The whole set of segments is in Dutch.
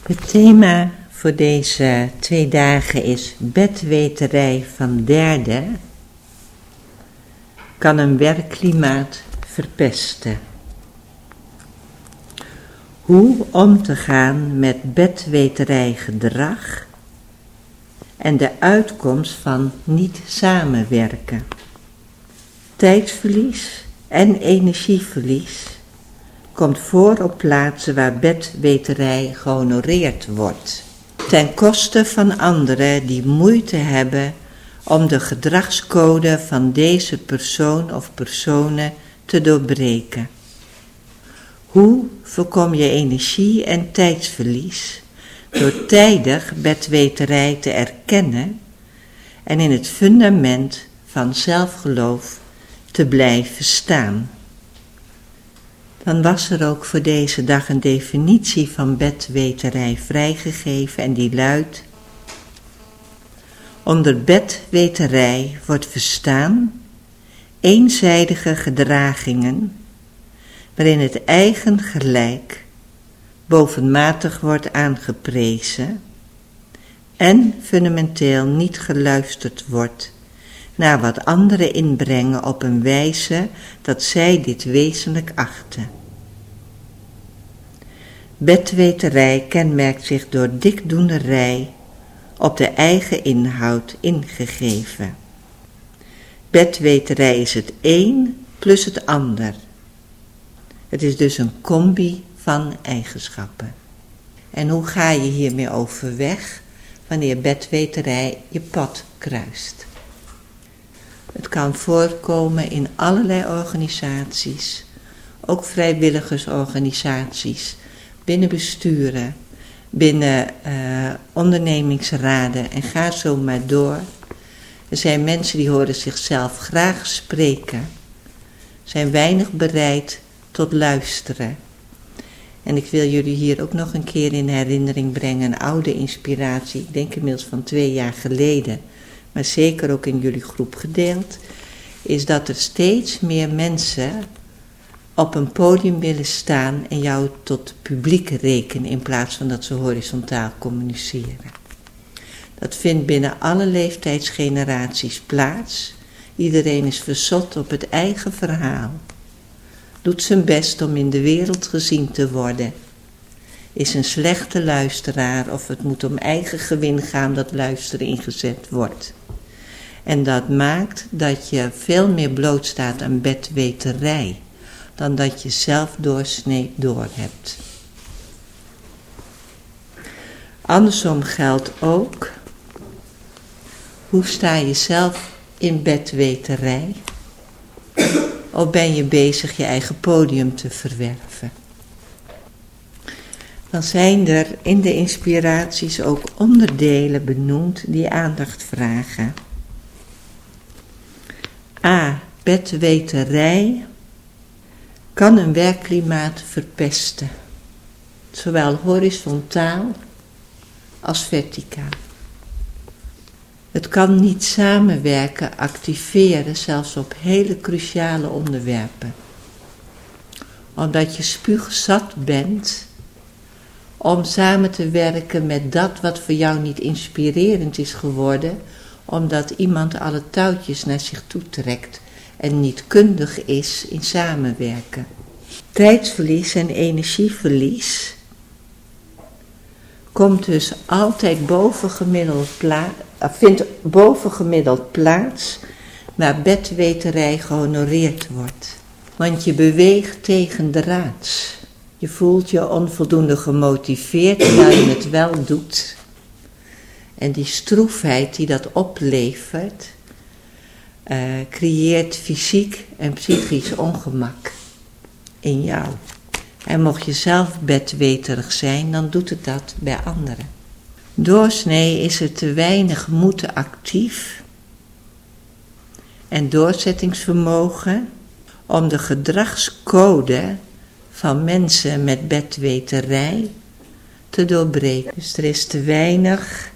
Het thema voor deze 2 dagen is bedweterij van derden kan een werkklimaat verpesten. Hoe om te gaan met bedweterijgedrag en de uitkomst van niet samenwerken. Tijdsverlies en energieverlies komt voor op plaatsen waar bedweterij gehonoreerd wordt, ten koste van anderen die moeite hebben om de gedragscode van deze persoon of personen te doorbreken. Hoe voorkom je energie- en tijdsverlies door tijdig bedweterij te erkennen en in het fundament van zelfgeloof te blijven staan? Dan was er ook voor deze dag een definitie van bedweterij vrijgegeven en die luidt: onder bedweterij wordt verstaan eenzijdige gedragingen waarin het eigen gelijk bovenmatig wordt aangeprezen en fundamenteel niet geluisterd wordt naar wat anderen inbrengen op een wijze dat zij dit wezenlijk achten. Bedweterij kenmerkt zich door dikdoenerij op de eigen inhoud ingegeven. Bedweterij is het een plus het ander. Het is dus een combi van eigenschappen. En hoe ga je hiermee overweg wanneer bedweterij je pad kruist? Het kan voorkomen in allerlei organisaties, ook vrijwilligersorganisaties, binnen besturen, binnen ondernemingsraden en ga zo maar door. Er zijn mensen die horen zichzelf graag spreken, zijn weinig bereid tot luisteren. En ik wil jullie hier ook nog een keer in herinnering brengen, een oude inspiratie, ik denk inmiddels van 2 jaar geleden, maar zeker ook in jullie groep gedeeld, is dat er steeds meer mensen op een podium willen staan en jou tot publiek rekenen in plaats van dat ze horizontaal communiceren. Dat vindt binnen alle leeftijdsgeneraties plaats. Iedereen is verzot op het eigen verhaal. Doet zijn best om in de wereld gezien te worden. Is een slechte luisteraar of het moet om eigen gewin gaan dat luisteren ingezet wordt. En dat maakt dat je veel meer blootstaat aan bedweterij dan dat je zelf doorsnee door hebt. Andersom geldt ook, hoe sta je zelf in bedweterij? Of ben je bezig je eigen podium te verwerven? Dan zijn er in de inspiraties ook onderdelen benoemd die aandacht vragen. A. Bedweterij kan een werkklimaat verpesten, zowel horizontaal als verticaal. Het kan niet samenwerken, activeren, zelfs op hele cruciale onderwerpen. Omdat je spuugzat bent om samen te werken met dat wat voor jou niet inspirerend is geworden, omdat iemand alle touwtjes naar zich toe trekt en niet kundig is in samenwerken. Tijdsverlies en energieverlies komt dus altijd vindt bovengemiddeld plaats waar bedweterij gehonoreerd wordt. Want je beweegt tegen de raads. Je voelt je onvoldoende gemotiveerd terwijl je het wel doet. En die stroefheid die dat oplevert, creëert fysiek en psychisch ongemak in jou. En mocht je zelf bedweterig zijn, dan doet het dat bij anderen. Doorsnee is er te weinig moed actief en doorzettingsvermogen om de gedragscode van mensen met bedweterij te doorbreken. Dus er is te weinig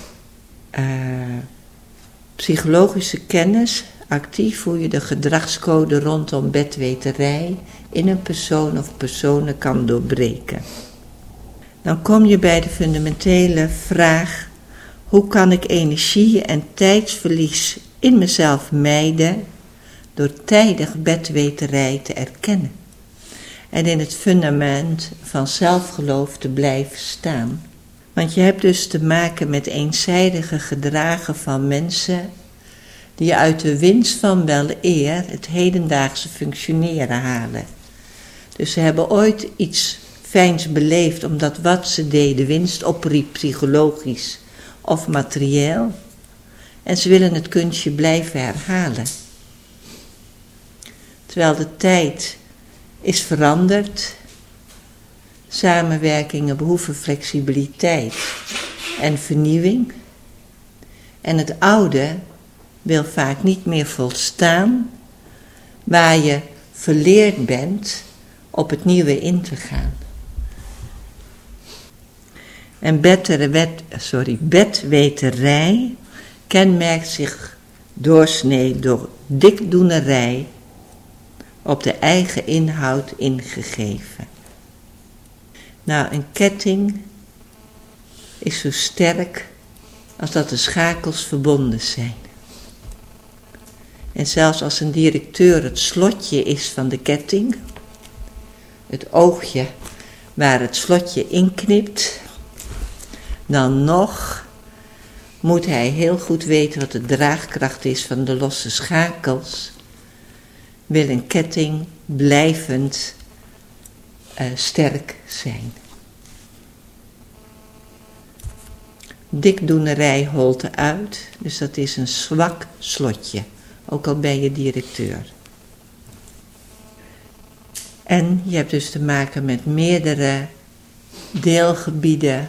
psychologische kennis actief hoe je de gedragscode rondom bedweterij in een persoon of personen kan doorbreken. dan kom je bij de fundamentele vraag: hoe kan ik energie en tijdsverlies in mezelf mijden door tijdig bedweterij te erkennen en in het fundament van zelfgeloof te blijven staan. Want je hebt dus te maken met eenzijdige gedragen van mensen die uit de winst van wel eer het hedendaagse functioneren halen. Dus ze hebben ooit iets fijns beleefd omdat wat ze deden winst opriep, psychologisch of materieel. En ze willen het kunstje blijven herhalen. Terwijl de tijd is veranderd. Samenwerkingen behoeven flexibiliteit en vernieuwing. En het oude wil vaak niet meer volstaan, waar je verleerd bent op het nieuwe in te gaan. En bedweterij kenmerkt zich doorsnee door dikdoenerij op de eigen inhoud ingegeven. Nou, een ketting is zo sterk als dat de schakels verbonden zijn. En zelfs als een directeur het slotje is van de ketting, het oogje waar het slotje inknipt, dan nog moet hij heel goed weten wat de draagkracht is van de losse schakels. Wil een ketting blijvend sterk zijn. Dikdoenerij holt uit, dus dat is een zwak slotje, ook al ben je directeur. En je hebt dus te maken met meerdere deelgebieden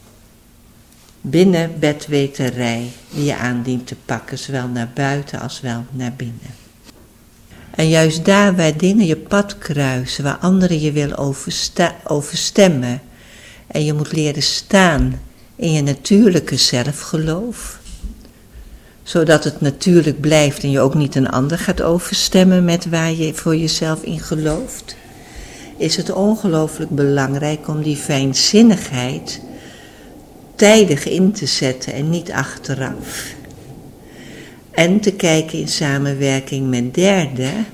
binnen bedweterij die je aan dient te pakken, zowel naar buiten als wel naar binnen. En juist daar waar dingen je pad kruisen, waar anderen je willen overstemmen en je moet leren staan in je natuurlijke zelfgeloof, zodat het natuurlijk blijft en je ook niet een ander gaat overstemmen met waar je voor jezelf in gelooft, is het ongelooflijk belangrijk om die fijnzinnigheid tijdig in te zetten en niet achteraf. En te kijken in samenwerking met derden,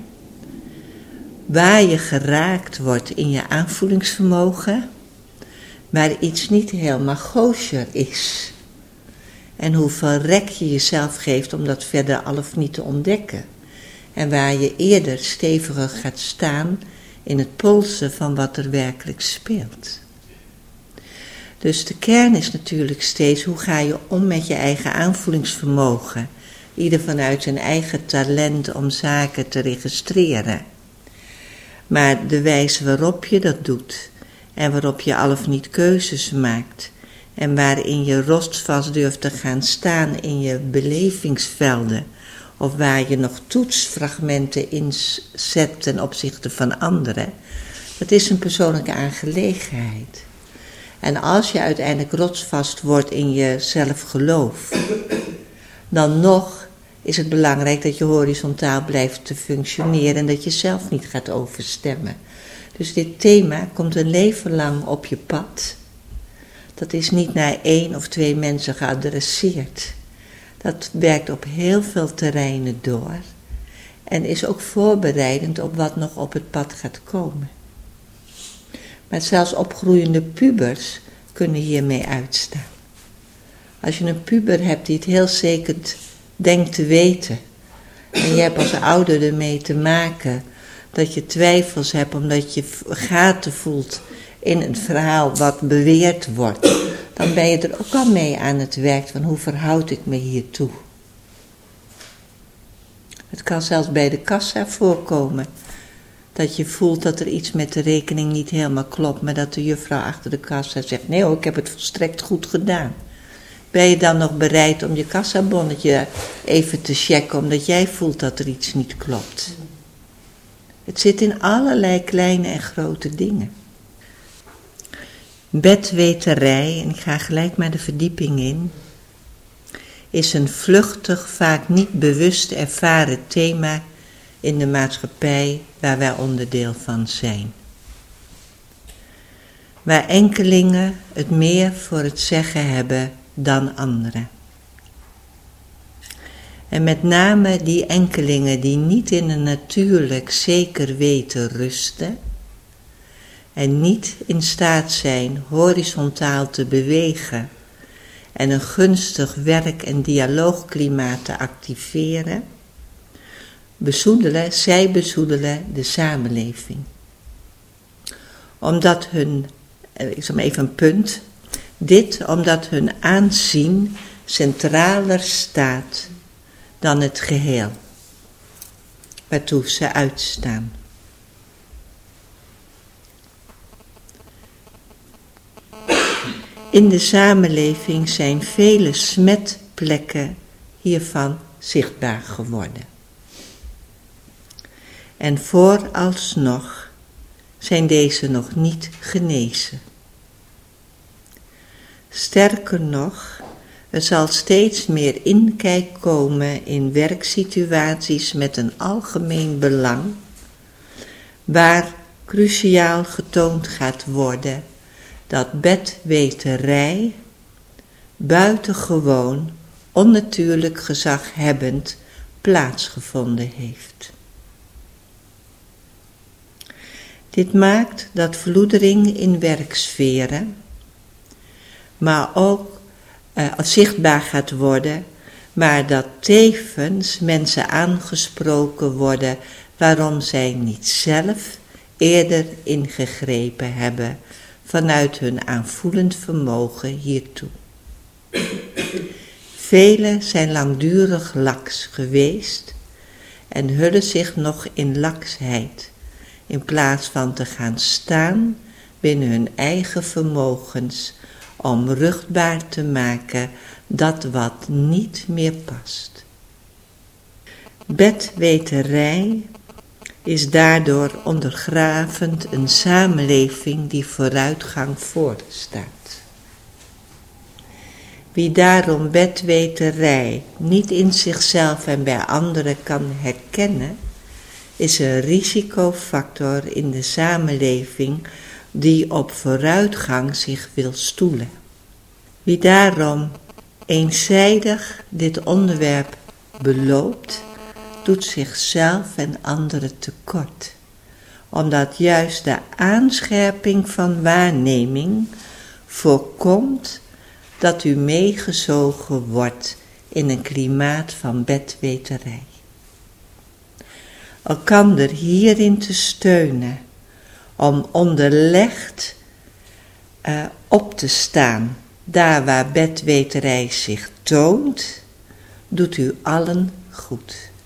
waar je geraakt wordt in je aanvoelingsvermogen, waar iets niet helemaal kosher is. En hoeveel rek je jezelf geeft om dat verder al of niet te ontdekken. En waar je eerder steviger gaat staan in het polsen van wat er werkelijk speelt. Dus de kern is natuurlijk steeds, hoe ga je om met je eigen aanvoelingsvermogen? Ieder vanuit zijn eigen talent om zaken te registreren. Maar de wijze waarop je dat doet en waarop je al of niet keuzes maakt en waarin je rotsvast durft te gaan staan in je belevingsvelden of waar je nog toetsfragmenten inzet ten opzichte van anderen, dat is een persoonlijke aangelegenheid. En als je uiteindelijk rotsvast wordt in je zelfgeloof, dan nog is het belangrijk dat je horizontaal blijft te functioneren en dat je zelf niet gaat overstemmen. Dus dit thema komt een leven lang op je pad. Dat is niet naar 1 of 2 mensen geadresseerd. Dat werkt op heel veel terreinen door en is ook voorbereidend op wat nog op het pad gaat komen. Maar zelfs opgroeiende pubers kunnen hiermee uitstaan. Als je een puber hebt die het heel zeker denkt te weten, en je hebt als ouder ermee te maken dat je twijfels hebt omdat je gaten voelt in een verhaal wat beweerd wordt, dan ben je er ook al mee aan het werk van hoe verhoud ik me hiertoe. Het kan zelfs bij de kassa voorkomen dat je voelt dat er iets met de rekening niet helemaal klopt, maar dat de juffrouw achter de kassa zegt, nee hoor, ik heb het volstrekt goed gedaan. Ben je dan nog bereid om je kassabonnetje even te checken, omdat jij voelt dat er iets niet klopt? Het zit in allerlei kleine en grote dingen. Bedweterij, en ik ga gelijk maar de verdieping in, is een vluchtig, vaak niet bewust ervaren thema in de maatschappij waar wij onderdeel van zijn. waar enkelingen het meer voor het zeggen hebben dan anderen. En met name die enkelingen die niet in een natuurlijk zeker weten rusten en niet in staat zijn horizontaal te bewegen en een gunstig werk- en dialoogklimaat te activeren, zij bezoedelen de samenleving. Omdat hun, ik zeg maar even een punt, omdat hun aanzien centraler staat dan het geheel, waartoe ze uitstaan. In de samenleving zijn vele smetplekken hiervan zichtbaar geworden. En vooralsnog zijn deze nog niet genezen. Sterker nog, er zal steeds meer inkijk komen in werksituaties met een algemeen belang, waar cruciaal getoond gaat worden dat bedweterij buitengewoon onnatuurlijk gezaghebbend plaatsgevonden heeft. Dit maakt dat verloedering in werksferen, maar ook zichtbaar gaat worden, maar dat tevens mensen aangesproken worden waarom zij niet zelf eerder ingegrepen hebben vanuit hun aanvoelend vermogen hiertoe. Velen zijn langdurig laks geweest en hullen zich nog in laksheid, in plaats van te gaan staan binnen hun eigen vermogens om ruchtbaar te maken dat wat niet meer past. Bedweterij is daardoor ondergravend een samenleving die vooruitgang voorstaat. Wie daarom bedweterij niet in zichzelf en bij anderen kan herkennen, is een risicofactor in de samenleving die op vooruitgang zich wil stoelen. Wie daarom eenzijdig dit onderwerp beloopt, doet zichzelf en anderen tekort, omdat juist de aanscherping van waarneming voorkomt dat u meegezogen wordt in een klimaat van bedweterij. Elkander hierin te steunen, om onderlegd op te staan, daar waar bedweterij zich toont, doet u allen goed.